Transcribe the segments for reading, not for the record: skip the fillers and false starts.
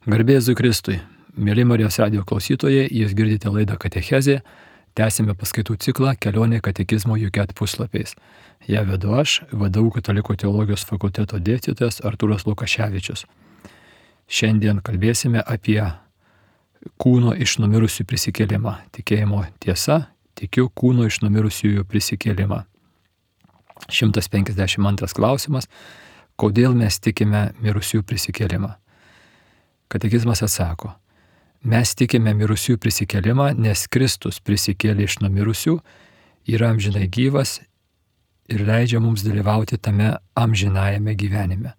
Garbė Jėzui Kristui. Mėly Marijos radijo klausytojai, jūs girdite laidą Katechezė. Tęsime paskaitų ciklą Kelionė katekizmo UCAT puslapiais. Ją vedu aš, VDU Katalikų teologijos fakulteto dėstytojas Artūras Lukaševičius. Šiandien kalbėsime apie kūno iš numirusių prisikėlimą. Tikėjimo tiesa, tikiu kūno iš numirusiųjų prisikėlimą. 152 klausimas. Kodėl mes tikime mirusiųjų prisikėlimą? Katekizmas atsako, mes tikime mirusiųjų prisikėlimą, nes Kristus prisikėlė iš numirusių, yra amžinai gyvas ir leidžia mums dalyvauti tame amžinajame gyvenime.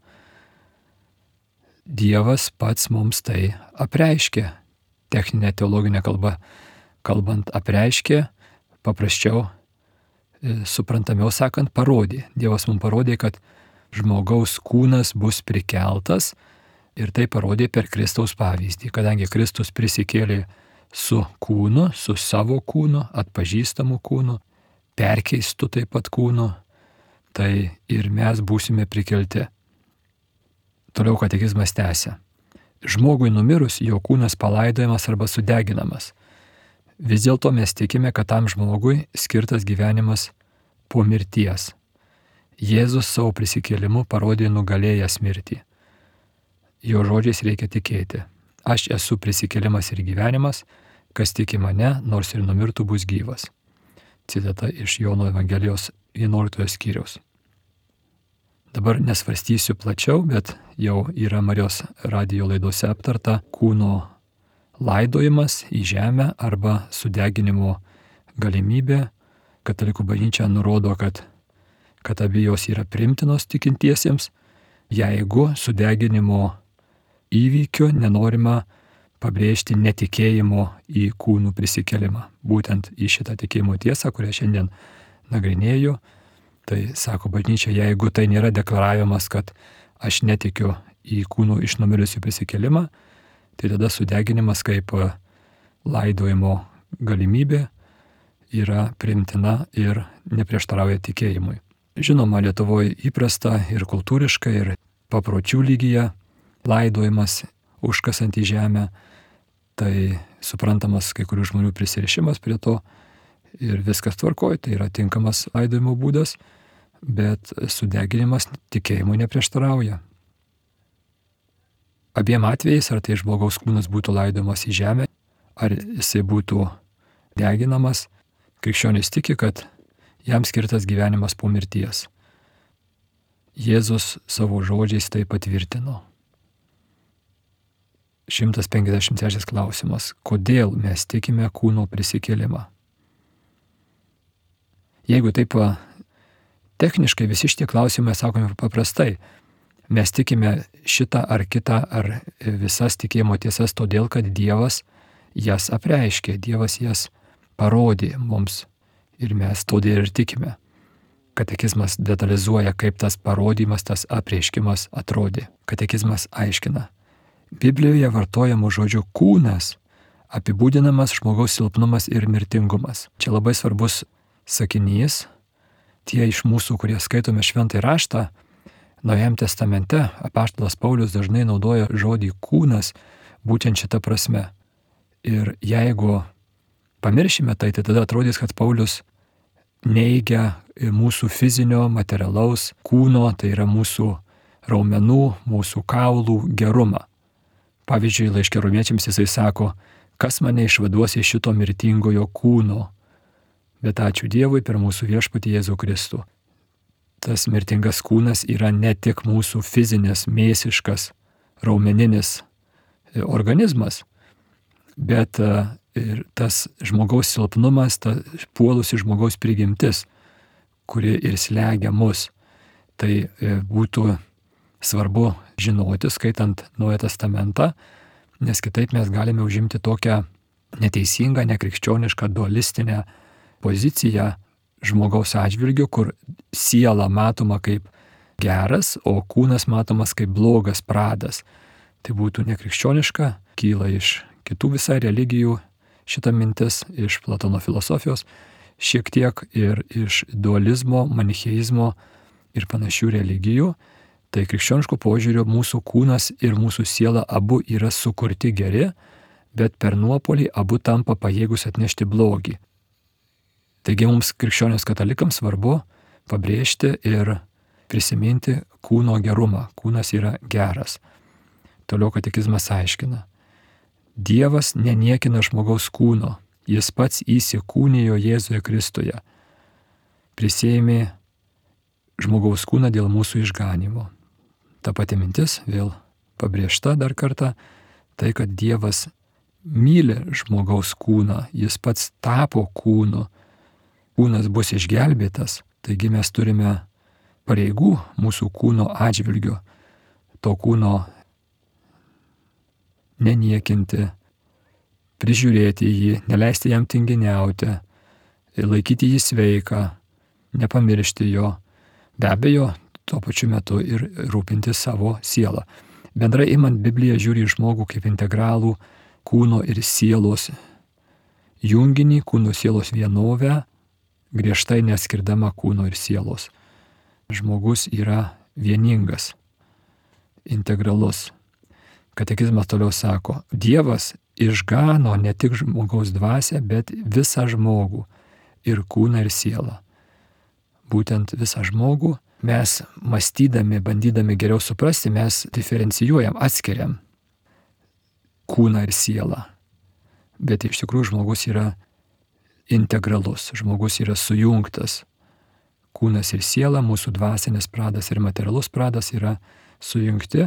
Dievas pats mums tai apreiškė, techninė teologinė kalba kalbant apreiškė, paprasčiau, suprantamiau sakant, parodė. Dievas mums parodė, kad žmogaus kūnas bus prikeltas, ir tai parodė per Kristaus pavyzdį, kadangi Kristus prisikėlė su kūnu, su savo kūnu, atpažįstamu kūnu, perkeistu taip pat kūnu, tai ir mes būsime prikelti. Toliau katekizmas tęsia. Žmogui numirus, jo kūnas palaidojamas arba sudeginamas. Vis dėlto mes tikime, kad tam žmogui skirtas gyvenimas po mirties. Jėzus savo prisikėlimu parodė nugalėjęs mirtį. Jo žodžiais reikia tikėti. Aš esu prisikėlimas ir gyvenimas, kas tiki mane, nors ir numirtų bus gyvas. Citata iš Jono Evangelijos 11 skyriaus. Dabar nesvarstysiu plačiau, bet jau yra Marijos radijo laidose aptarta kūno laidojimas į žemę arba sudeginimo galimybė. Katalikų bažnyčia nurodo, kad abi jos yra priimtinos tikintiesiems, jeigu sudeginimo įvykio nenorima pabrėžti netikėjimo į kūnų prisikėlimą. Būtent į šitą tikėjimo tiesą, kurią šiandien nagrinėju, tai sako bažnyčia, jeigu tai nėra deklaravimas, kad aš netikiu į kūnų iš numirusių prisikėlimą, tai tada sudeginimas kaip laidojimo galimybė yra priimtina ir neprieštarauja tikėjimui. Žinoma, Lietuvoje įprasta ir kultūriškai, ir papročių lygyje laidojimas užkasant į žemę, tai suprantamas kai kurių žmonių prisirišimas prie to ir viskas tvarkoja, tai yra tinkamas laidojimo būdas, bet sudeginimas tikėjimui neprieštarauja. Abiem atvejais, ar tai žmogaus kūnas būtų laidojamas į žemę, ar jisai būtų deginamas, krikščionys tiki, kad jam skirtas gyvenimas po mirties. Jėzus savo žodžiais tai patvirtino. 153 klausimas. Kodėl mes tikime kūno prisikėlimą? Jeigu taip techniškai visi šitie klausimai sakome paprastai, mes tikime šitą ar kitą ar visas tikėjimo tiesas todėl, kad Dievas jas apreiškė, Dievas jas parodė mums ir mes todėl ir tikime. Katekizmas detalizuoja, kaip tas parodymas, tas apreiškimas atrodė. Katekizmas aiškina. Biblijoje vartojamų žodžių kūnas apibūdinamas žmogaus silpnumas ir mirtingumas. Čia labai svarbus sakinys. Tie iš mūsų, kurie skaitome šventąjį raštą, Naujajame testamente apaštalas Paulius dažnai naudoja žodį kūnas būtent šitą prasme. Ir jeigu pamiršime tai tada atrodys, kad Paulius neigia mūsų fizinio, materialaus kūno, tai yra mūsų raumenų, mūsų kaulų gerumą. Pavyzdžiui, laiške romiečiams jisai sako, kas mane išvaduos iš šito mirtingojo kūno, bet ačiū Dievui per mūsų viešpatį Jėzų Kristų. Tas mirtingas kūnas yra ne tik mūsų fizinis, mėsiškas, raumeninis organizmas, bet ir tas žmogaus silpnumas, ta puolusi žmogaus prigimtis, kuri ir slegia mus. Tai būtų svarbu žinoti, skaitant Naują testamentą, nes kitaip mes galime užimti tokią neteisingą, nekrikščionišką, dualistinę poziciją žmogaus atžvilgiu, kur siela matoma kaip geras, o kūnas matomas kaip blogas pradas. Tai būtų nekrikščioniška, kyla iš kitų visai religijų šita mintis, iš Platono filosofijos, šiek tiek ir iš dualizmo, manicheizmo ir panašių religijų. Tai krikščioniško požiūrio mūsų kūnas ir mūsų siela abu yra sukurti geri, bet per nuopolį abu tampa pajėgus atnešti blogį. Taigi mums krikščionės katalikams svarbu pabrėžti ir prisiminti kūno gerumą. Kūnas yra geras. Toliau katekizmas aiškina. Dievas neniekina žmogaus kūno. Jis pats įsikūnijo Jėzuje Kristuje. Prisėmė žmogaus kūną dėl mūsų išganimo. Ta pati mintis vėl pabrėžta dar kartą, tai kad Dievas myli žmogaus kūną, jis pats tapo kūnu, kūnas bus išgelbėtas, taigi mes turime pareigų mūsų kūno atžvilgiu, to kūno neniekinti, prižiūrėti jį, neleisti jam tinginiauti, laikyti jį sveiką, nepamiršti jo, be abejo, tuo pačiu metu ir rūpinti savo sielą. Bendrai imant, Biblija žiūri į žmogų kaip integralų kūno ir sielos junginį, kūno sielos vienovę, griežtai neskirdama kūno ir sielos. Žmogus yra vieningas, integralus. Katekizmas toliau sako, Dievas išgano ne tik žmogaus dvasią, bet visą žmogų ir kūną ir sielą. Būtent visą žmogų mes mąstydami, bandydami geriau suprasti, mes diferencijuojam, atskiriam kūną ir sielą. Bet iš tikrųjų žmogus yra integralus, žmogus yra sujungtas. Kūnas ir siela, mūsų dvasinis pradas ir materialus pradas yra sujungti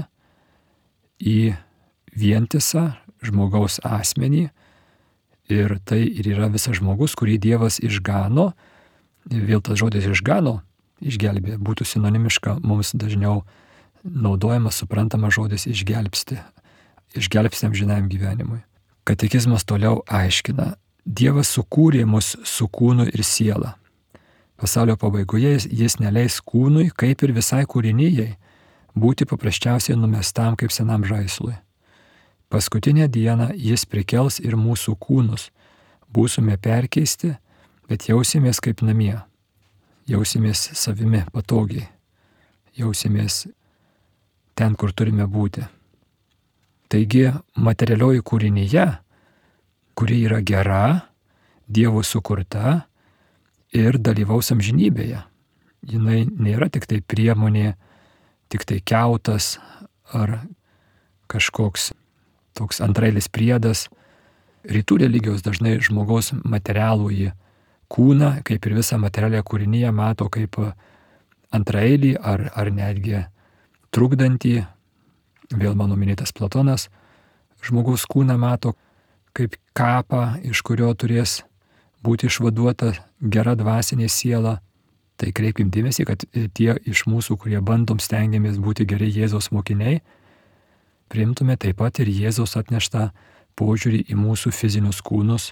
į vientisą žmogaus asmenį ir tai ir yra visas žmogus, kurį Dievas išgano. Vėl tas žodis išgano, išgelbė, būtų sinonimiška mums dažniau naudojamas, suprantamas žodis išgelbsti, išgelbsti amžinajam gyvenimui. Katekizmas toliau aiškina, Dievas sukūrė mus su kūnu ir siela. Pasaulio pabaigoje jis neleis kūnui, kaip ir visai kūrinijai, būti paprasčiausiai numestam kaip senam žaislui. Paskutinę dieną jis prikels ir mūsų kūnus. Būsime perkeisti, bet jausimės kaip namie. Jausimės savimi patogiai. Jausimės ten, kur turime būti. Taigi materialioji kūrinyje, kuri yra gera, Dievo sukurta ir dalyvaus amžinybėje. Jinai nėra tik tai priemonė, tik tai kiautas ar kažkoks toks antrailis priedas. Rytų religijos dažnai žmogaus materialųjį kūną, kaip ir visą materialią kūrinyje, mato kaip antraeilį ar netgi trukdantį, vėl mano minėtas Platonas, žmogaus kūną mato kaip kapą, iš kurio turės būti išvaduota gera dvasinė siela. Tai kreipkim dėmesį, kad tie iš mūsų, kurie bandom stengiamės būti geri Jėzaus mokiniai, priimtume taip pat ir Jėzaus atneštą požiūrį į mūsų fizinius kūnus,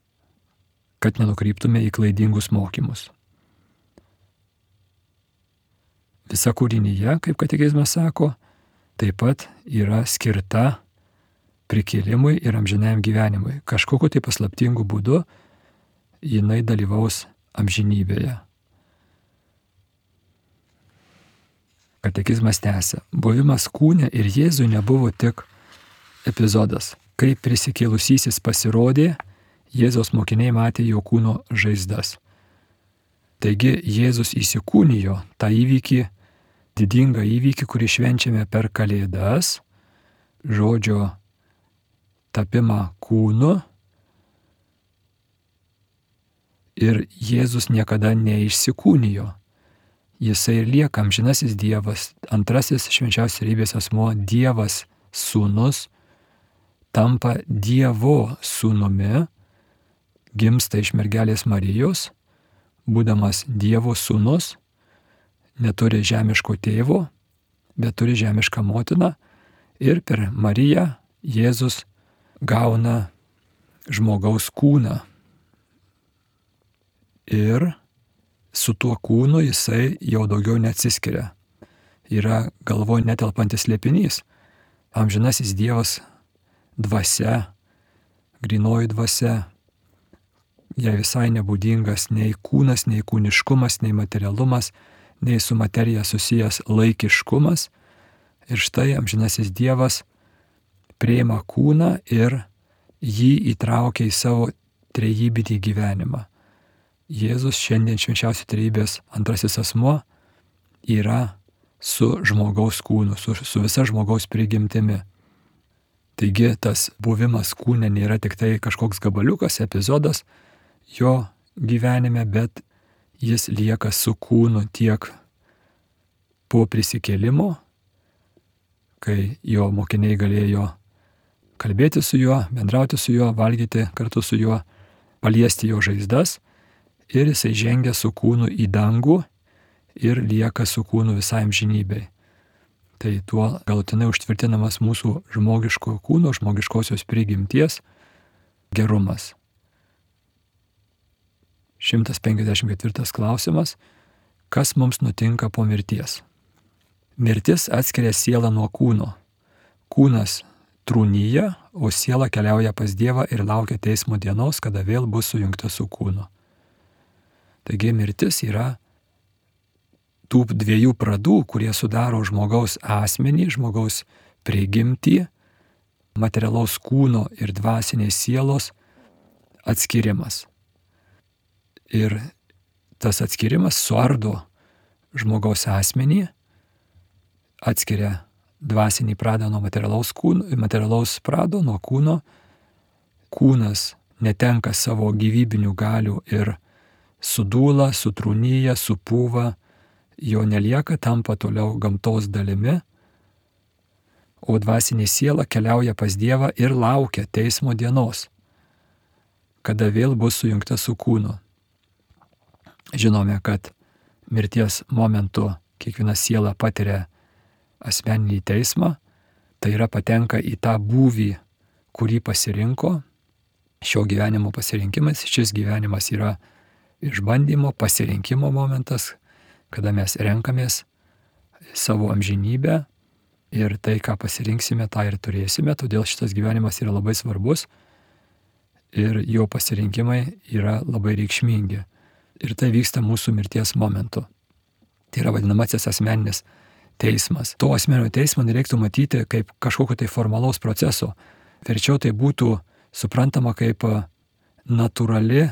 kad nenukryptume į klaidingus mokymus. Visa kūrinyje, kaip katekizmas sako, taip pat yra skirta prikėlimui ir amžinajam gyvenimui. Kažkokiu tai paslaptingu būdu jinai dalyvaus amžinybėje. Katekizmas tęsia. Buvimas kūne ir Jėzui nebuvo tik epizodas. Kai prisikėlusysis pasirodė, Jėzaus mokiniai matė jo kūno žaizdas. Taigi Jėzus įsikūnijo tą įvykį, didingą įvykį, kurį švenčiame per Kalėdas, žodžio tapimą kūnu. Ir Jėzus niekada neišsikūnijo. Jisai ir lieka amžinasis Dievas, antrasis švenčiausios trejybės asmuo, Dievas sūnus, tampa Dievo sūnumi, gimsta iš mergelės Marijos, būdamas Dievo sūnus, neturi žemiško tėvo, bet turi žemišką motiną ir per Mariją Jėzus gauna žmogaus kūną. Ir su tuo kūnu jisai jau daugiau neatsiskiria. Yra galvoje netelpantis slėpinys. Amžinasis Dievas dvasia, grynoji dvasia, jai visai nebūdingas nei kūnas, nei kūniškumas, nei materialumas, nei su materija susijęs laikiškumas, Ir štai amžinasis Dievas priima kūną ir jį įtraukia į savo trejybinį gyvenimą. Jėzus šiandien švenčiausios trejybės antrasis asmuo yra su žmogaus kūnu, su visa žmogaus prigimtimi. Taigi tas buvimas kūne nėra tik tai kažkoks gabaliukas, epizodas jo gyvenime, bet jis lieka su kūnu tiek po prisikėlimo, kai jo mokiniai galėjo kalbėti su juo, bendrauti su juo, valgyti kartu su juo, paliesti jo žaizdas, ir jisai žengia su kūnu į dangų ir lieka su kūnu visai amžinybei. Tai tuo galutinai užtvirtinamas mūsų žmogiško kūno, žmogiškosios prigimties gerumas. 154 klausimas. Kas mums nutinka po mirties? Mirtis atskiria sielą nuo kūno. Kūnas trūnyja, o siela keliauja pas Dievą ir laukia teismo dienos, kada vėl bus sujungta su kūnu. Taigi mirtis yra tų dviejų pradų, kurie sudaro žmogaus asmenį, žmogaus prigimtį, materialaus kūno ir dvasinės sielos atskirimas. Ir tas atskirimas suardo žmogaus asmenį, atskiria dvasinį pradą nuo materialaus prado, nuo kūno. Kūnas netenka savo gyvybinių galių ir sudūla, sutrūnyja, supūva, jo nelieka, tampa toliau gamtos dalimi, o dvasinė siela keliauja pas Dievą ir laukia teismo dienos, kada vėl bus sujungta su kūnu. Žinome, kad mirties momentu kiekviena siela patiria asmeninį teismą, tai yra patenka į tą būvį, kurį pasirinko, šio gyvenimo pasirinkimas. Šis gyvenimas yra išbandymo, pasirinkimo momentas, kada mes renkamės savo amžinybę ir tai, ką pasirinksime, tą ir turėsime, todėl šitas gyvenimas yra labai svarbus ir jo pasirinkimai yra labai reikšmingi. Ir tai vyksta mūsų mirties momentu. Tai yra vadinamasis asmeninis teismas. To asmeninio teismo nereiktų matyti kaip kažkokio tai formalaus proceso. Verčiau tai būtų suprantama kaip natūrali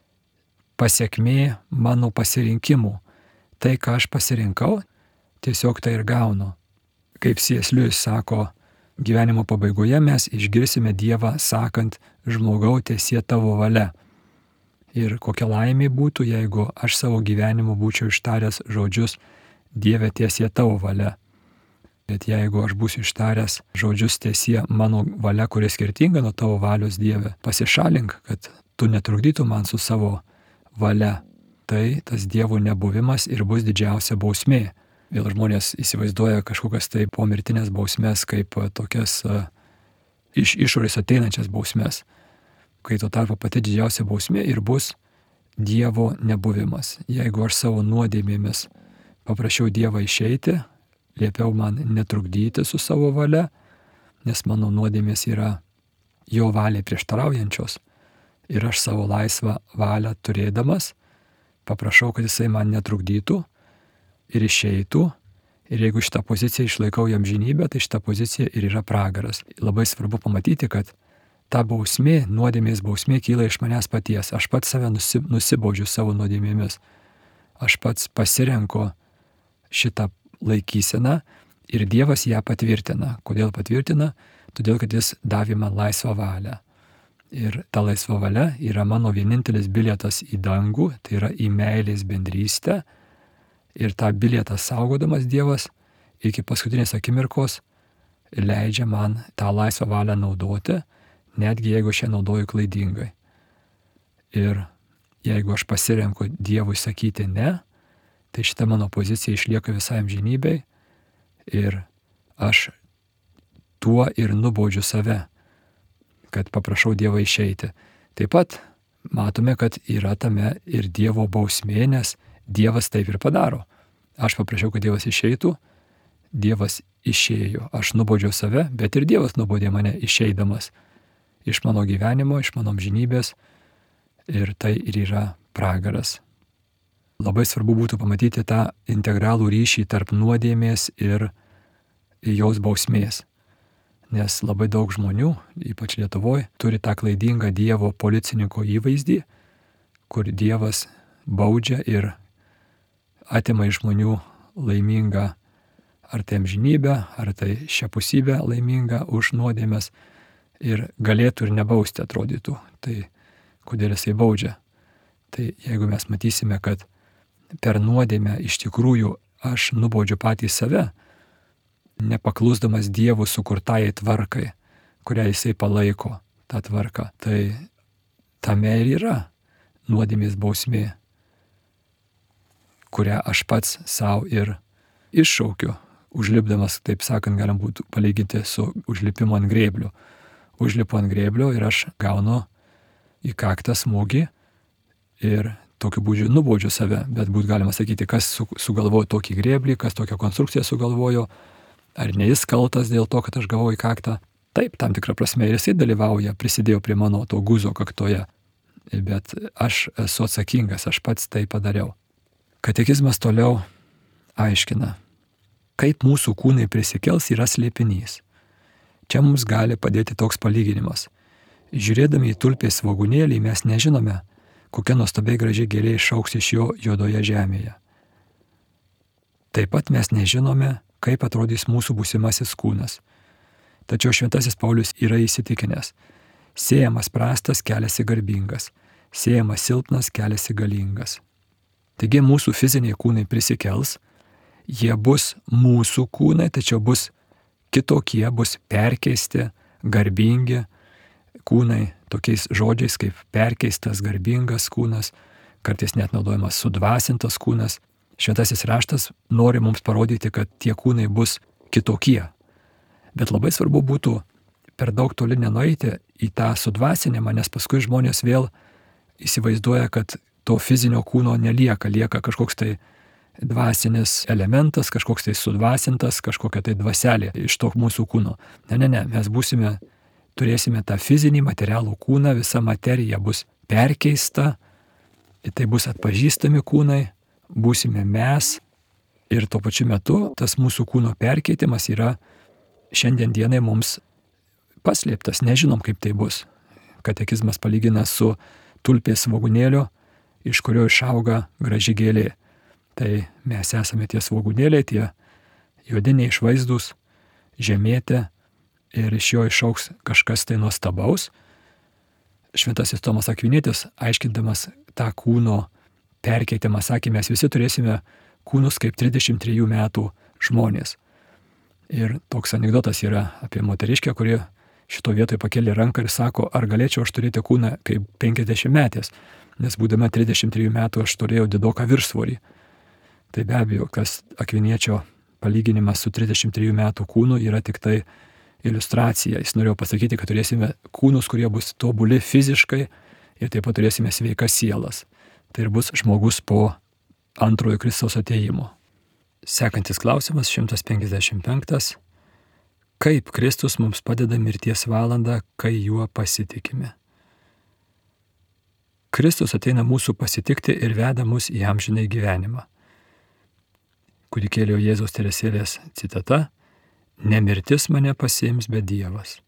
pasiekmė mano pasirinkimų. Tai, ką aš pasirinkau, tiesiog tai ir gaunu. Kaip C.S. Lewis sako, gyvenimo pabaigoje mes išgirsime Dievą sakant, žmogau, tiesie tavo valia. Ir kokia laimė būtų, jeigu aš savo gyvenimu būčiau ištaręs žodžius, Dieve, tiesie tavo valia. Bet jeigu aš būsiu ištaręs žodžius, tiesie mano valia, kuri skirtinga nuo tavo valios, Dieve, pasišalink, kad tu netrukdytum man su savo valia, tai tas Dievo nebuvimas ir bus didžiausia bausmė. Vėl žmonės įsivaizduoja kažkokias tai pomirtinės bausmės kaip tokias iš išorės ateinančias bausmės, kai tuo tarpu pati didžiausia bausmė ir bus Dievo nebuvimas. Jeigu aš savo nuodėmėmis paprašiau Dievą išeiti, liepiau man netrukdyti su savo valia, nes mano nuodėmės yra jo valiai prieštaraujančios, ir aš savo laisvą valią turėdamas paprašau, kad jisai man netrukdytų ir išeitų. Ir jeigu šitą poziciją išlaikau į amžinybę, tai šitą poziciją ir yra pragaras. Labai svarbu pamatyti, kad ta bausmė, nuodėmės bausmė kyla iš manęs paties. Aš pats save nusibaudžiu savo nuodėmėmis. Aš pats pasirenku šitą laikyseną ir Dievas ją patvirtina. Kodėl patvirtina? Todėl, kad jis davė man laisvą valią. Ir ta laisva valia yra mano vienintelis bilietas į dangų, tai yra į meilės bendrystę. Ir tą bilietą saugodamas Dievas iki paskutinės akimirkos leidžia man tą laisvą valią naudoti, netgi jeigu aš ją naudoju klaidingai. Ir jeigu aš pasirenku Dievui sakyti ne, tai šita mano pozicija išlieka visai amžinybei ir aš tuo ir nubaudžiu save, kad paprašau Dievą išeiti. Taip pat matome, kad yra tame ir Dievo bausmė, nes Dievas taip ir padaro. Aš paprašiau, kad Dievas išeitų, Dievas išėjo. Aš nubaudžiau save, bet ir Dievas nubaudė mane išeidamas iš mano gyvenimo, iš mano amžinybės, ir tai ir yra pragaras. Labai svarbu būtų pamatyti tą integralų ryšį tarp nuodėmės ir jos bausmės. Nes labai daug žmonių, ypač Lietuvoje, turi tą klaidingą Dievo policininko įvaizdį, kur Dievas baudžia ir atima iš žmonių laimingą ar tai amžinybę, ar tai šiapusybę laimingą už nuodėmes ir galėtų ir nebausti atrodytų. Tai kodėl jisai baudžia? Tai jeigu mes matysime, kad per nuodėmę iš tikrųjų aš nubaudžiu patį save, nepaklusdamas Dievo sukurtai tvarkai, kurią jisai palaiko tą tvarką, tai tame ir yra nuodėmės bausmė, kurią aš pats savo ir iššaukiu, užlipdamas, taip sakant, galim būtų palyginti su užlipimu ant grėblių. Užlipu ant grėblio ir aš gaunu į kaktą smūgį ir tokiu būdžiu nubaudžiu save, bet būtų galima sakyti, kas sugalvojo tokį grėblį, kas tokią konstrukciją sugalvojo, ar ne jis kaltas dėl to, kad aš gavau į kaktą. Taip, tam tikrą prasme ir jisai dalyvauja, prisidėjo prie mano to guzo kaktoje, bet aš esu atsakingas, aš pats tai padariau. Katekizmas toliau aiškina, kaip mūsų kūnai prisikels yra slėpinys. Čia mums gali padėti toks palyginimas. Žiūrėdami į tulpės svogūnėlį mes nežinome, kokia nuostabiai graži gėlė išaugs iš jo juodoje žemėje. Taip pat mes nežinome, kaip atrodys mūsų būsimasis kūnas. Tačiau šventasis Paulius yra įsitikinęs. Sėjamas prastas keliasi garbingas, sėjamas silpnas keliasi galingas. Taigi mūsų fiziniai kūnai prisikels, jie bus mūsų kūnai, tačiau bus kitokie, bus perkeisti, garbingi kūnai, tokiais žodžiais kaip perkeistas, garbingas kūnas, kartais net naudojamas sudvasintas kūnas. Šventasis raštas nori mums parodyti, kad tie kūnai bus kitokie. Bet labai svarbu būtų per daug toli nenueiti į tą sudvasinimą, nes paskui žmonės vėl įsivaizduoja, kad to fizinio kūno nelieka, lieka kažkoks tai dvasinis elementas, kažkoks tai sudvasintas, kažkokia tai dvaselė iš to mūsų kūno. Ne, mes turėsime tą fizinį materialų kūną, visa materija bus perkeista, tai bus atpažįstami kūnai, būsime mes ir tuo pačiu metu tas mūsų kūno perkeitimas yra šiandien dienai mums paslėptas, nežinom kaip tai bus. Katekizmas palygina su tulpės svogūnėlio, iš kurio išauga graži gėlė. Tai mes esame tie svogūnėliai, tie juodiniai išvaizdūs, žemėti ir iš jo išaugs kažkas tai nuostabaus. Šventasis Tomas Akvinietis, aiškindamas tą kūno perkeitimą, sakė, mes visi turėsime kūnus kaip 33 metų žmonės. Ir toks anekdotas yra apie moteriškę, kuri šito vietoje pakėlė ranką ir sako, ar galėčiau aš turėti kūną kaip 50 metės, nes būdama 33 metų aš turėjau didoką viršsvorį. Tai be abejo, kas Akviniečio palyginimas su 33 metų kūnu yra tik tai iliustracija. Jis norėjo pasakyti, kad turėsime kūnus, kurie bus tobuli fiziškai ir taip pat turėsime sveikas sielas. Tai ir bus žmogus po antrojo Kristaus atėjimo. Sekantis klausimas, 155. Kaip Kristus mums padeda mirties valandą, kai juo pasitikime? Kristus ateina mūsų pasitikti ir veda mus į amžinąjį gyvenimą. Kūdikėlio Jėzaus Teresėlės citata: ne mirtis mane pasiims, bet Dievas.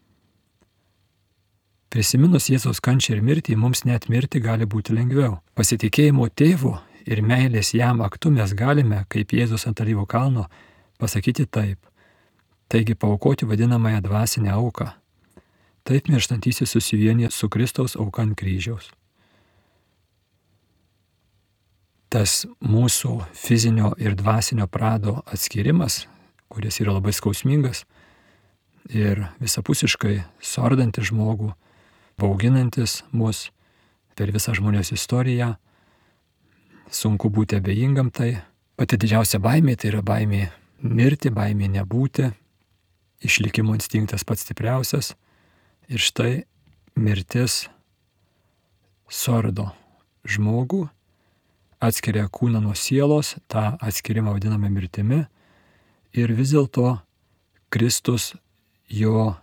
Prisiminus Jėzaus kančią ir mirtį, mums net mirti gali būti lengviau. Pasitikėjimo tėvu ir meilės jam aktu mes galime, kaip Jėzus ant Alyvų kalno, pasakyti taip. Taigi paaukoti vadinamąją dvasinę auką. Taip mirštantysis susivienė su Kristaus auka ant kryžiaus. Tas mūsų fizinio ir dvasinio prado atskirimas, kuris yra labai skausmingas ir visapusiškai suardantis žmogų, bauginantis mus per visą žmonijos istoriją, sunku būti abejingam tai. Pati didžiausia baimė tai yra baimė mirti, baimė nebūti, išlikimo instinktas pats stipriausias. Ir štai mirtis suardo žmogų, atskiria kūną nuo sielos, tą atskirimą vadiname mirtimi. Ir vis dėlto Kristus, jo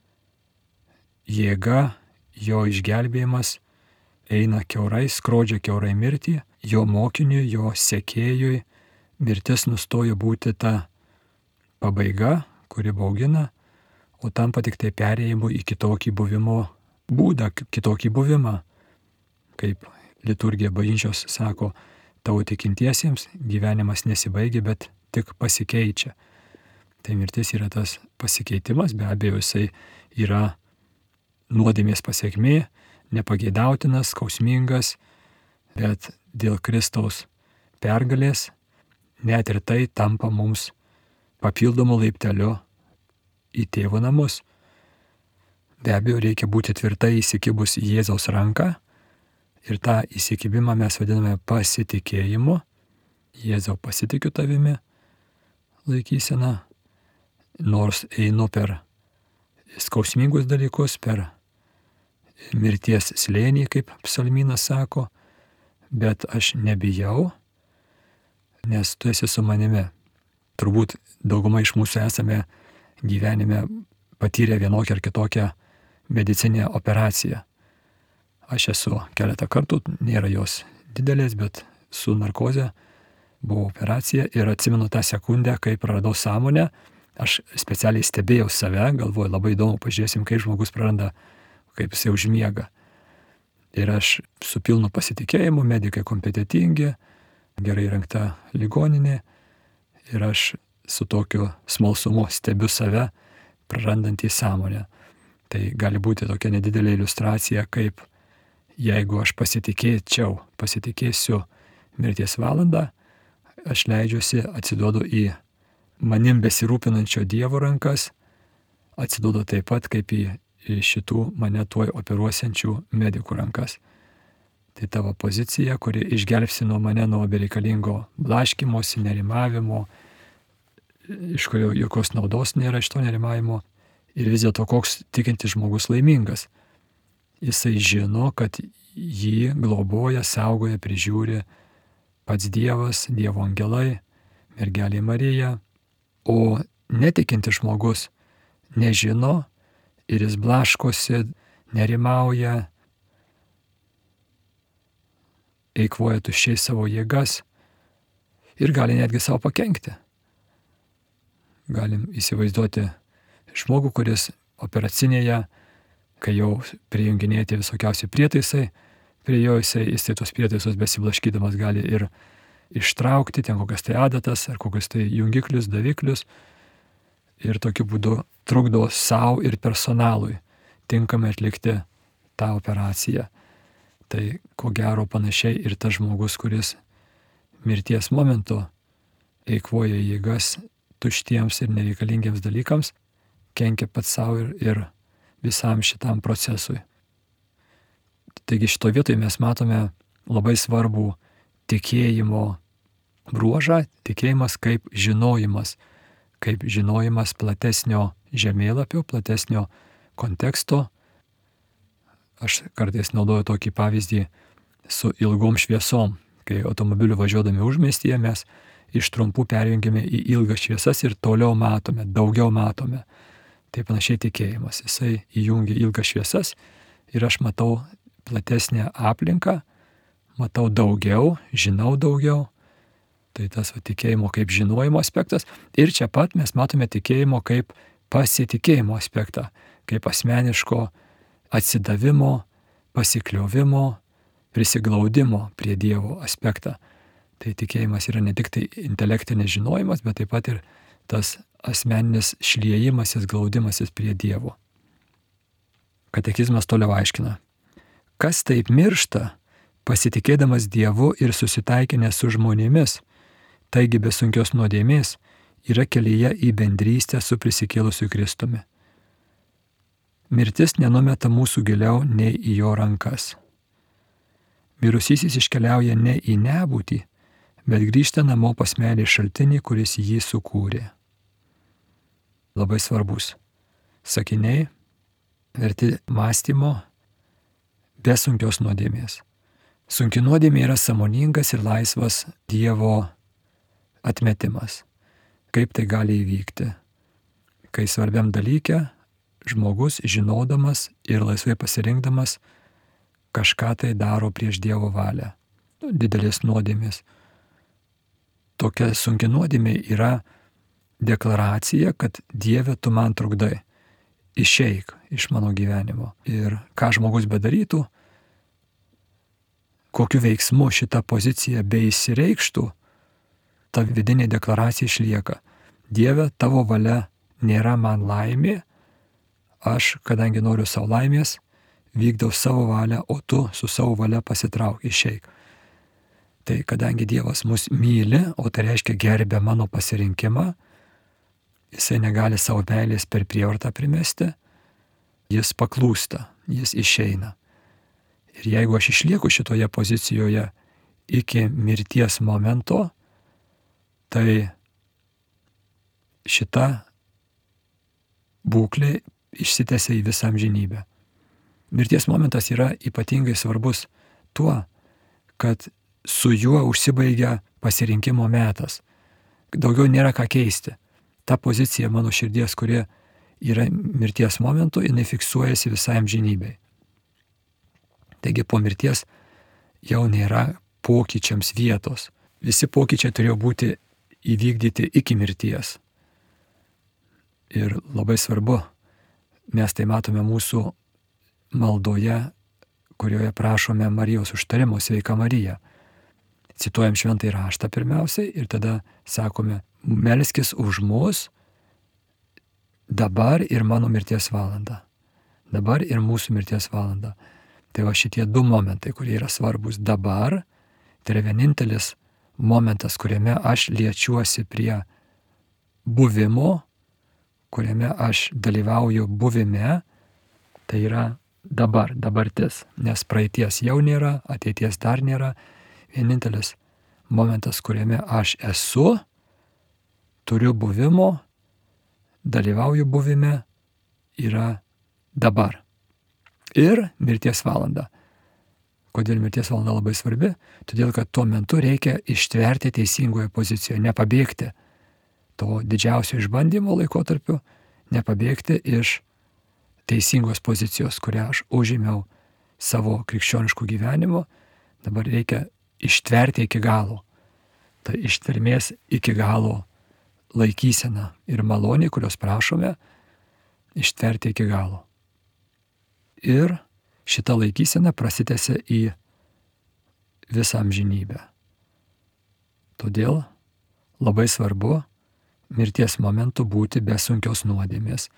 jėga, jo išgelbėjimas eina kiaurai, skrodžia kiaurai mirtį, jo mokiniui, jo sekėjui mirtis nustojo būti ta pabaiga, kuri baugina, o tampa tik tai perėjimu į kitokį buvimo būdą, kitokį buvimą. Kaip liturgija bažnyčios sako, tavo tikintiesiems gyvenimas nesibaigia, bet tik pasikeičia. Tai mirtis yra tas pasikeitimas, be abejo jisai yra nuodėmės pasekmė, nepageidautinas, skausmingas, bet dėl Kristaus pergalės net ir tai tampa mums papildomu laipteliu į tėvo namus. Be abejo, reikia būti tvirtai įsikibus į Jėzaus ranką ir tą įsikibimą mes vadiname pasitikėjimu. Jėzau, pasitikiu tavimi laikysena, nors einu per skausmingus dalykus, per mirties slėnį, kaip psalmynas sako, bet aš nebijau, nes tu esi su manimi. Turbūt dauguma iš mūsų esame gyvenime patyrę vienokią ar kitokią medicininę operaciją. Aš esu keletą kartų, nėra jos didelės, bet su narkoze buvo operacija ir atsimenu tą sekundę, kai praradau sąmonę. Aš specialiai stebėjau save, galvoju, labai įdomu, pažiūrėsim, kaip žmogus praranda, kaip jisai užmiega. Ir aš su pilnu pasitikėjimu, medikai kompetentingi, gerai rengta ligoninė, ir aš su tokiu smalsumu stebiu save, prarandantį sąmonę. Tai gali būti tokia nedidelė iliustracija, kaip jeigu aš pasitikėsiu mirties valandą, aš leidžiuosi, atsiduodu į manim besirūpinančio Dievo rankas, atsiduodu taip pat kaip į šitų mane tuoj operuosiančių medikų rankas. Tai tavo pozicija, kuri išgelbsti nuo mane nuo bereikalingo blaškymosi, nerimavimo, iš kurio jokios naudos nėra iš to nerimavimo. Ir vis dėlto koks tikintis žmogus laimingas. Jisai žino, kad jį globoja, saugoja, prižiūri pats Dievas, Dievo angelai, mergelė Marija. O netikintis žmogus nežino ir jis blaškosi, nerimauja, eikvoja tuščiai savo jėgas ir gali netgi savo pakenkti. Galim įsivaizduoti žmogų, kuris operacinėje, kai jau prijunginėti visokiausi prietaisai, prie jo jisai tos prietaisus besiblaškydamas gali ir ištraukti ten kokias tai adatas ar kokius tai jungiklius, daviklius ir tokiu būdu trukdo savo ir personalui tinkamai atlikti tą operaciją. Tai ko gero panašiai ir tas žmogus, kuris mirties momentu eikvoja jėgas tuštiems ir nereikalingiems dalykams, kenkia pats savo ir visam šitam procesui. Taigi šitoje vietoje mes matome labai svarbų tikėjimo bruožą, tikėjimas kaip žinojimas platesnio žemėlapio, platesnio konteksto. Aš kartais naudoju tokį pavyzdį su ilgom šviesom. Kai automobiliu važiuodami užmiestyje, mes iš trumpų perjungiame į ilgas šviesas ir toliau matome, daugiau matome. Tai panašiai tikėjimas. Jisai įjungia ilgas šviesas ir aš matau platesnę aplinką, matau daugiau, žinau daugiau. Tai tas tikėjimo kaip žinojimo aspektas. Ir čia pat mes matome tikėjimo kaip pasitikėjimo aspektą, kaip asmeniško atsidavimo, pasikliovimo, prisiglaudimo prie Dievo aspektą. Tai tikėjimas yra ne tik tai intelektinis žinojimas, bet taip pat ir tas asmeninis šliejimasis, glaudimasis prie Dievo. Katekizmas toliau aiškina. Kas taip miršta, pasitikėdamas Dievu ir susitaikinęs su žmonėmis, taigi be sunkios nuodėmės, yra kelyje į bendrystę su prisikėlusiu Kristumi. Mirtis nenumeta mūsų giliau nei į jo rankas. Mirusysis iškeliauja ne į nebūtį, bet grįžta namo pas meilės šaltinį, kuris jį sukūrė. Labai svarbus sakiniai, verti mąstymo be sunkios nuodėmės. Sunki nuodėmė yra sąmoningas ir laisvas Dievo atmetimas. Kaip tai gali įvykti? Kai svarbiam dalyke žmogus žinodamas ir laisvai pasirinkdamas kažką tai daro prieš Dievo valią. Didelės nuodėmės. Tokia sunki nuodėmė yra deklaracija, kad Dieve, tu man trukdai, išeik iš mano gyvenimo. Ir ką žmogus bedarytų, kokiu veiksmu šita pozicija beįsireikštų, ta vidinė deklaracija išlieka. Dieve, tavo valia nėra man laimė, aš, kadangi noriu savo laimės, vykdau savo valią, o tu su savo valia pasitrauk, išeik. Tai kadangi Dievas mus myli, o tai reiškia gerbia mano pasirinkimą, jisai negali savo meilės per prievartą primesti, jis paklūsta, jis išeina. Ir jeigu aš išlieku šitoje pozicijoje iki mirties momento, tai šita būklė išsitęsia į visą amžinybę. Mirties momentas yra ypatingai svarbus tuo, kad su juo užsibaigia pasirinkimo metas. Daugiau nėra ką keisti. Ta pozicija mano širdies, kuri yra mirties momentu, jinai fiksuojasi visai amžinybei. Taigi po mirties jau nėra pokyčiams vietos. Visi pokyčiai turėjo būti įvykdyti iki mirties. Ir labai svarbu, mes tai matome mūsų maldoje, kurioje prašome Marijos užtarimo, sveika Marija. Cituojam šventąjį raštą pirmiausiai ir tada sakome, melskis už mus dabar ir mano mirties valandą. Dabar ir mūsų mirties valandą. Tai va šitie du momentai, kurie yra svarbus dabar, tai yra vienintelis momentas, kuriame aš liečiuosi prie buvimo, kuriame aš dalyvauju buvime, tai yra dabar, dabartis, nes praeities jau nėra, ateities dar nėra. Vienintelis momentas, kuriame aš esu, turiu buvimo, dalyvauju buvime, yra dabar. Ir mirties valanda. Kodėl mirties valanda labai svarbi? Todėl, kad tuo metu reikia ištverti teisingoje pozicijoje, nepabėgti to didžiausio išbandymo laikotarpiu, nepabėgti iš teisingos pozicijos, kurią aš užėmiau savo krikščioniškų gyvenimo. Dabar reikia ištverti iki galo. Ta ištvermės iki galo laikysena ir malonė, kurios prašome, ištverti iki galo. Ir šita laikysena prasitęsia į visą amžinybę. Todėl labai svarbu mirties momentu būti be sunkios nuodėmės.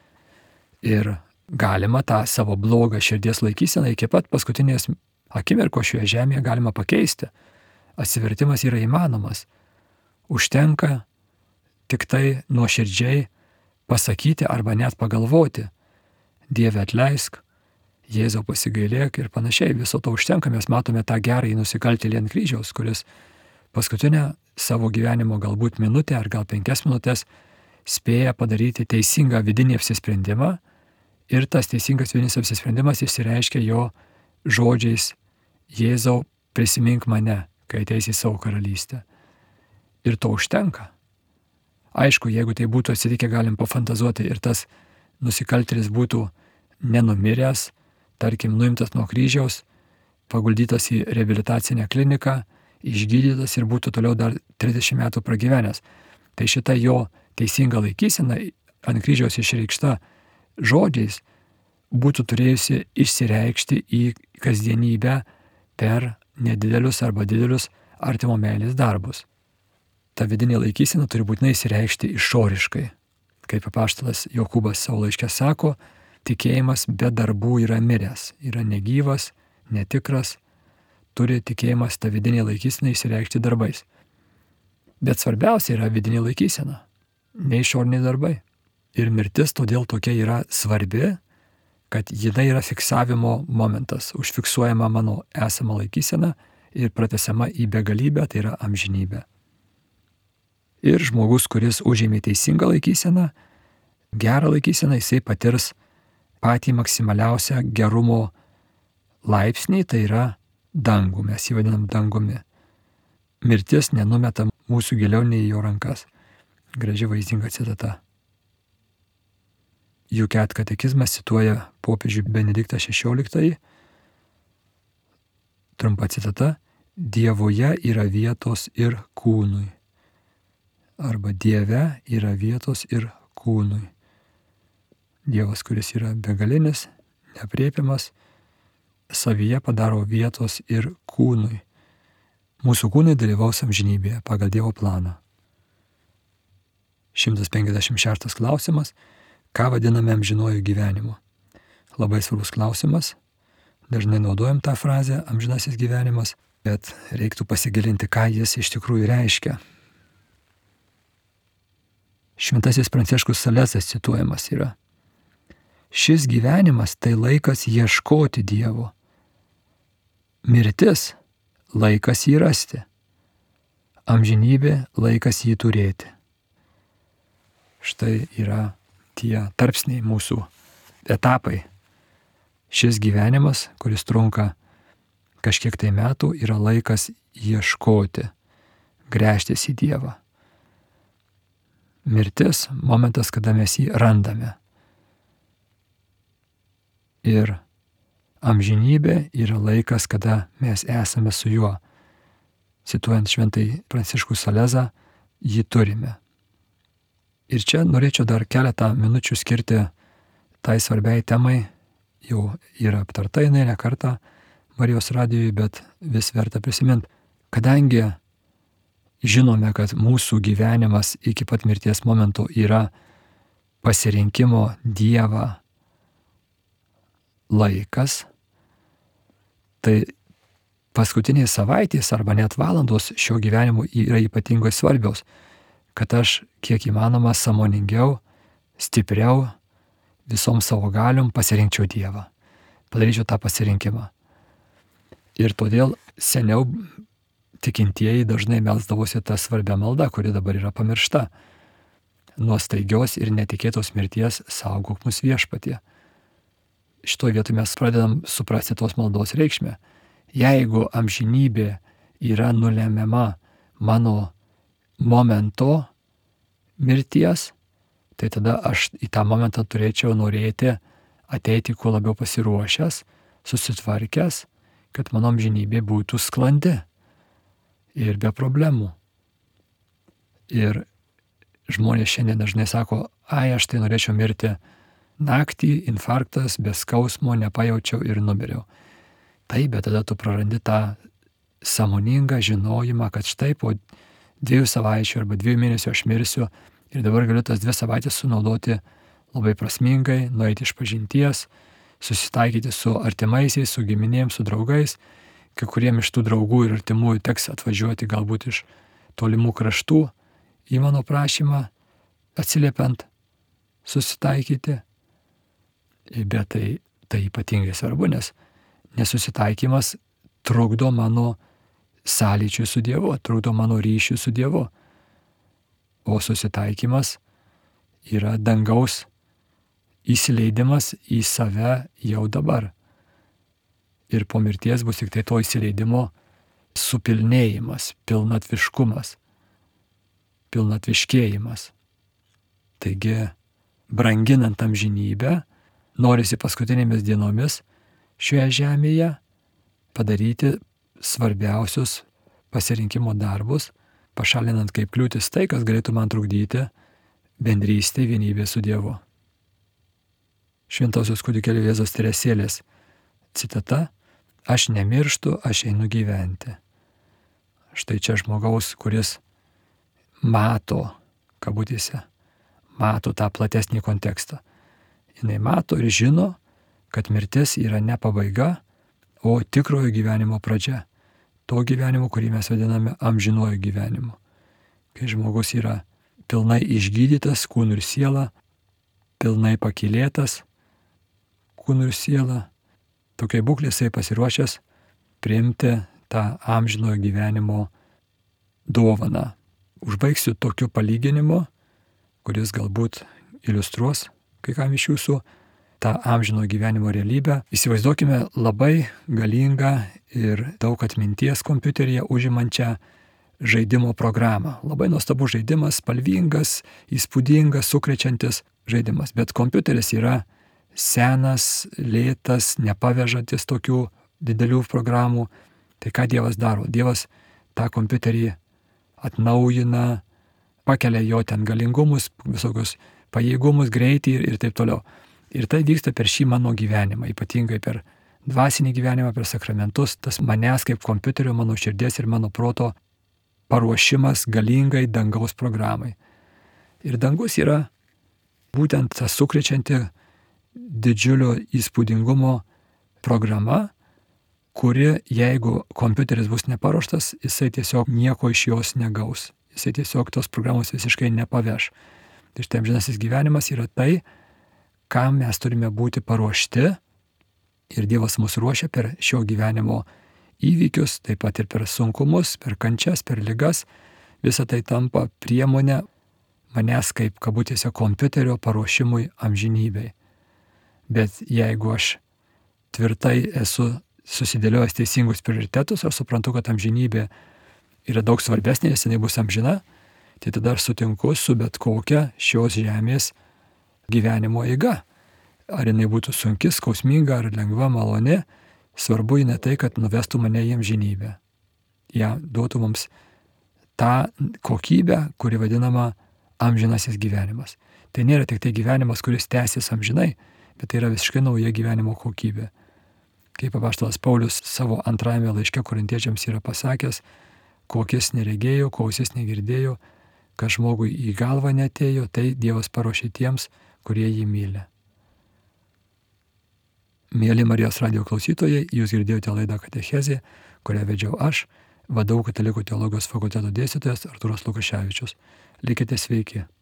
Ir galima tą savo blogą širdies laikyseną iki pat paskutinės akimirkos šioje žemėje galima pakeisti. Atsivertimas yra įmanomas. Užtenka tik tai nuoširdžiai pasakyti arba net pagalvoti. Dieve atleisk, Jėzau pasigailėk ir panašiai. Viso to užtenka. Mes matome tą gerąjį nusikaltėlį ant kryžiaus, kuris paskutinę savo gyvenimo galbūt minutę ar gal 5 minutės spėja padaryti teisingą vidinį apsisprendimą ir tas teisingas vidinis apsisprendimas išsireiškia jo žodžiais: Jėzau, prisimink mane, kai ateisi į savo karalystę. Ir to užtenka. Aišku, jeigu tai būtų atsitikę, galim pafantazuoti ir tas nusikaltėlis būtų nenumiręs, tarkim, nuimtas nuo kryžiaus, paguldytas į reabilitacinę kliniką, išgydytas ir būtų toliau dar 30 metų pragyvenęs. Tai šita jo teisinga laikysena ant kryžiaus išreikšta žodžiais būtų turėjusi išsireikšti į kasdienybę per nedidelius arba didelius artimo meilės darbus. Ta vidinė laikysena turi būtinai išsireikšti išoriškai. Kaip apaštalas Jokūbas savo laiške sako, tikėjimas be darbų yra miręs, yra negyvas, netikras, turi tikėjimas tą vidinę laikyseną išsireikšti darbais. Bet svarbiausia yra vidinė laikysena, ne išoriniai darbai. Ir mirtis todėl tokia yra svarbi, kad jinai yra fiksavimo momentas, užfiksuojama mano esama laikysena ir pratęsiama į begalybę, tai yra amžinybė. Ir žmogus, kuris užėmė teisingą laikyseną, gerą laikyseną, jisai patirs patį maksimaliausią gerumo laipsnį, tai yra dangų, mes jį vadinam dangumi. Mirtis nenumeta mūsų giliau nei jo rankas. Graži vaizdinga citata. Juket katekizmas cituoja popiežių Benediktą XVI. Trumpa citata. Dievoje yra vietos ir kūnui. arba Dieve yra vietos ir kūnui. Dievas, kuris yra begalinis, neaprėpiamas, savyje padaro vietos ir kūnui. Mūsų kūnai dalyvaus amžinybėje pagal Dievo planą. 156 klausimas. Ką vadiname amžinuoju gyvenimu? Labai svarbus klausimas. Dažnai naudojam tą frazę amžinasis gyvenimas, bet reiktų pasigilinti, ką jis iš tikrųjų reiškia. Šventasis Pranciškus Salezas cituojamas yra. Šis gyvenimas tai laikas ieškoti Dievo. Mirtis – laikas jį rasti. Amžinybė – laikas jį turėti. Štai yra tie tarpsniai mūsų etapai. Šis gyvenimas, kuris trunka kažkiek tai metų, yra laikas ieškoti, gręžtis į Dievą. Mirtis – momentas, kada mes jį randame. Ir amžinybė yra laikas, kada mes esame su juo. Cituojant šventai Pranciškų Salezą, jį turime. Ir čia norėčiau dar keletą minučių skirti tai svarbiai temai. Jau yra aptarta jinai ne kartą Marijos radijoje, bet vis verta prisiminti. Kadangi žinome, kad mūsų gyvenimas iki pat mirties momento yra pasirinkimo Dievą laikas, tai paskutiniai savaitės arba net valandos šio gyvenimo yra ypatingai svarbios, kad aš kiek įmanoma sąmoningiau, stipriau, visom savo galiom pasirinkčiau Dievą. Padaryčiau tą pasirinkimą. Ir todėl seniau tikintieji dažnai melsdavosi tą svarbią maldą, kuri dabar yra pamiršta. Nuo staigios ir netikėtos mirties saugok mus Viešpatie. Šitoje vietoje mes pradedam suprasti tos maldos reikšmę. Jeigu amžinybė yra nulemiama mano momento mirties, tai tada aš į tą momentą turėčiau norėti ateiti kuo labiau pasiruošęs, susitvarkęs, kad mano amžinybė būtų sklandi ir be problemų. Ir žmonės šiandien dažnai sako, aš tai norėčiau mirti naktį, infarktas, be skausmo, nepajaučiau ir numiriau. Taip, bet tada tu prarandi tą sąmoningą žinojimą, kad štai po 2 savaičių arba 2 mėnesių aš mirsiu ir dabar galiu tas 2 savaitės sunaudoti labai prasmingai, nueiti iš pažinties, susitaikyti su artimaisiais, su giminėms, su draugais. Kai kuriem iš tų draugų ir artimųjų teks atvažiuoti galbūt iš tolimų kraštų į mano prašymą, atsiliepiant, susitaikyti. Bet tai ypatingai svarbu, nes nesusitaikymas trukdo mano sąlyčiui su Dievu, trukdo mano ryšiui su Dievu. O susitaikymas yra dangaus įsileidimas į save jau dabar. Ir po mirties bus tik tai to įsileidimo supilnėjimas, pilnatviškumas, pilnatviškėjimas. Taigi, branginant amžinybę, norisi paskutinėmis dienomis šioje žemėje padaryti svarbiausius pasirinkimo darbus, pašalinant kaip kliūtis tai, kas galėtų man trukdyti bendrystė, vienybė su Dievu. Šventosios kūdikėlio Jėzaus Teresėlės citata: aš nemirštu, aš einu gyventi. Štai čia žmogaus, kuris mato, kabutėse, mato tą platesnį kontekstą. Jinai mato ir žino, kad mirtis yra ne pabaiga, o tikrojo gyvenimo pradžia. To gyvenimo, kurį mes vadiname amžinuoju gyvenimu. Kai žmogus yra pilnai išgydytas kūnu ir siela, pilnai pakylėtas kūnu ir siela, tokiai būklė jisai pasiruošęs priimti tą amžinojo gyvenimo dovaną. Užbaigsiu tokiu palyginimu, kuris galbūt iliustruos kai kam iš jūsų tą amžinojo gyvenimo realybę. Įsivaizduokime labai galingą ir daug atminties kompiuteryje užimančią žaidimo programą. Labai nuostabus žaidimas, spalvingas, įspūdingas, sukrečiantis žaidimas. Bet kompiuteris yra senas, lėtas, nepavežantis tokių didelių programų. Tai ką Dievas daro? Dievas tą kompiuterį atnaujina, pakelia jo ten galingumus, visokius pajėgumus, greitį ir taip toliau. Ir tai vyksta per šį mano gyvenimą, ypatingai per dvasinį gyvenimą, per sakramentus, tas manęs kaip kompiuterio, mano širdies ir mano proto paruošimas galingai dangaus programai. Ir dangus yra būtent ta sukrečianti didžiulio įspūdingumo programa, kuri, jeigu kompiuteris bus neparuoštas, jisai tiesiog nieko iš jos negaus. Jisai tiesiog tos programos visiškai nepaveš. Tai štai amžinasis gyvenimas yra tai, kam mes turime būti paruošti, ir Dievas mus ruošia per šio gyvenimo įvykius, taip pat ir per sunkumus, per kančias, per ligas. Visa tai tampa priemonė manęs kaip kabutėse kompiuterio paruošimui amžinybei. Bet jeigu aš tvirtai esu susidėliojęs teisingus prioritetus, aš suprantu, kad amžinybė yra daug svarbesnė, nes jinai bus amžina, tai tada aš sutinku su bet kokia šios žemės gyvenimo eiga. Ar jinai būtų sunki, skausminga, ar lengva, maloni, svarbu ne tai, kad nuvestų mane į amžinybę. Ja duotų mums tą kokybę, kuri vadinama amžinasis gyvenimas. Tai nėra tik tai gyvenimas, kuris tęsis amžinai, bet tai yra visiškai nauja gyvenimo kokybė. Kaip apaštalas Paulius savo antrajame laiške korintiečiams yra pasakęs, kokis neregėjo, kausis negirdėjo, kas žmogui į galvą neatėjo, tai Dievas paruošė tiems, kurie jį myli. Mėly Marijos radijo klausytojai, jūs girdėjote laidą Katechezė, kurią vedžiau aš, VDU Katalikų teologijos fakulteto dėstytojas Artūras Lukaševičius. Likite sveiki.